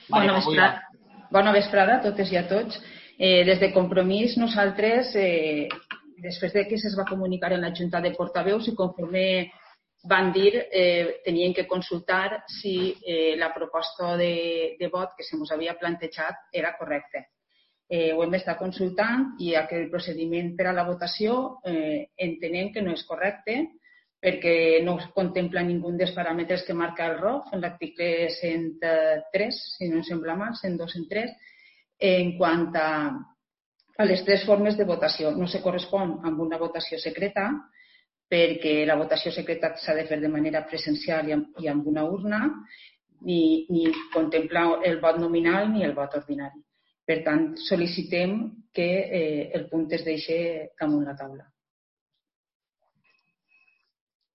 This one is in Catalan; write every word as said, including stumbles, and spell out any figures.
Bona vesprada. Bona vesprada a totes i a tots. Eh, des de Compromís, nosaltres, eh, després de que se'ns va comunicar en la Junta de Portaveus i conforme van dir, eh, tenien que consultar si eh, la proposta de, de vot que se ens havia plantejat era correcta. Eh, ho hem estat consultant i aquell procediment per a la votació eh, entenem que no és correcte perquè no contempla ningú dels paràmetres que marca el R O F en l'article cent tres, si no em sembla mal, cent dos, cent tres, en quant a, a les tres formes de votació. No se correspon amb una votació secreta perquè la votació secreta s'ha de fer de manera presencial i amb, i amb una urna, ni, ni contempla el vot nominal ni el vot ordinari. Per tant, sol·licitem que eh, el punt es deixi damunt la taula.